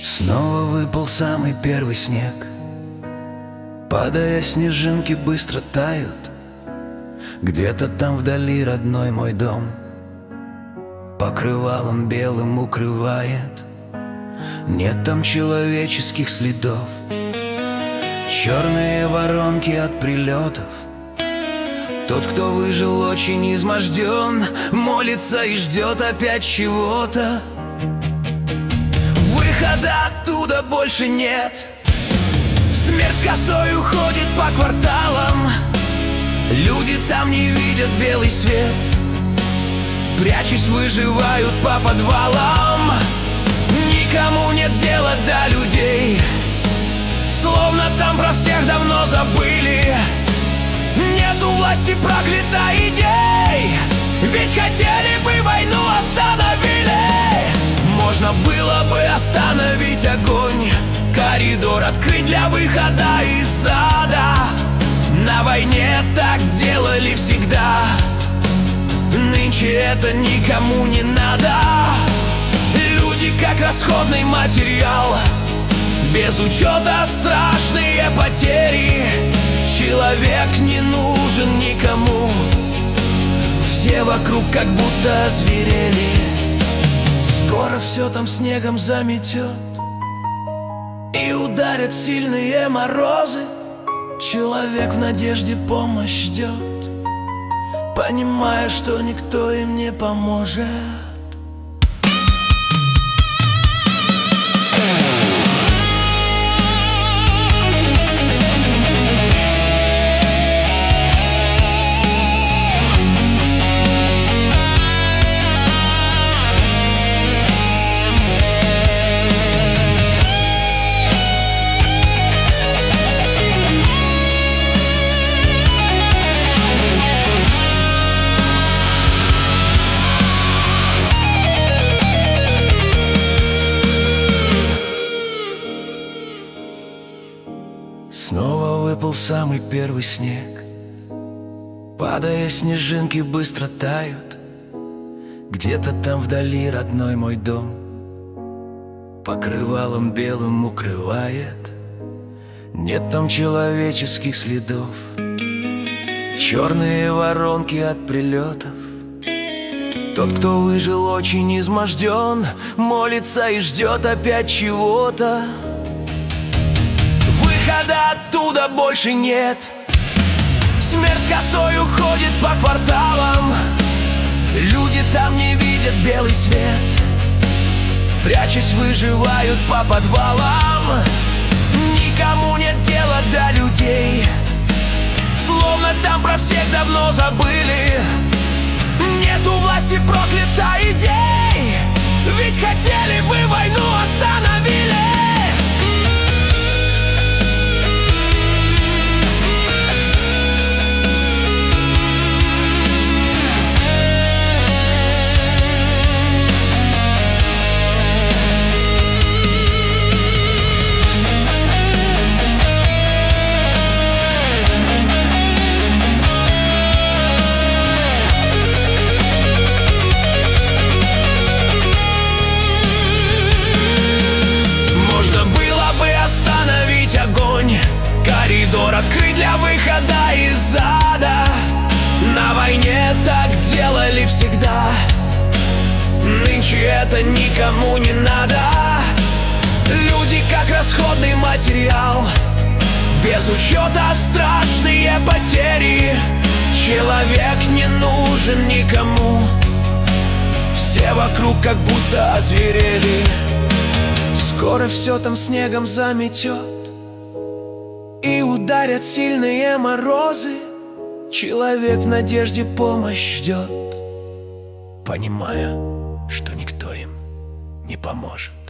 Снова выпал самый первый снег. Падая, снежинки быстро тают. Где-то там вдали родной мой дом покрывалом белым укрывает. Нет там человеческих следов, черные воронки от прилетов. Тот, кто выжил, очень изможден, молится и ждет опять чего-то. Выхода оттуда больше нет. Смерть косой уходит по кварталам. Люди там не видят белый свет, прячась, выживают по подвалам. Никому нет дела до людей, словно там про всех давно забыли. Нету власти, проклята идей, ведь хотели бы войну, остановили. Можно было бы остановить огонь, коридор открыть для выхода из ада. На войне так делали всегда, нынче это никому не надо. Люди как расходный материал, без учета страшные потери. Человек не нужен никому, все вокруг как будто озверели. Скоро все там снегом заметет и ударят сильные морозы. Человек в надежде помощь ждет, понимая, что никто им не поможет. Снова выпал самый первый снег. Падая, снежинки быстро тают. Где-то там вдали родной мой дом покрывалом белым укрывает. Нет там человеческих следов, черные воронки от прилетов. Тот, кто выжил, очень изможден, молится и ждет опять чего-то. Выхода оттуда больше нет. Смерть косой уходит по кварталам. Люди там не видят белый свет, прячась, выживают по подвалам. Никому нет дела до людей, словно там про всех давно забыли. Нету власти, проклята идей, ведь хотели бы войну, остановили. Коридор открыть для выхода из ада. На войне так делали всегда, нынче это никому не надо. Люди как расходный материал, без учета страшные потери. Человек не нужен никому, все вокруг как будто озверели. Скоро все там снегом заметет и ударят сильные морозы. Человек в надежде помощь ждет, понимая, что никто им не поможет.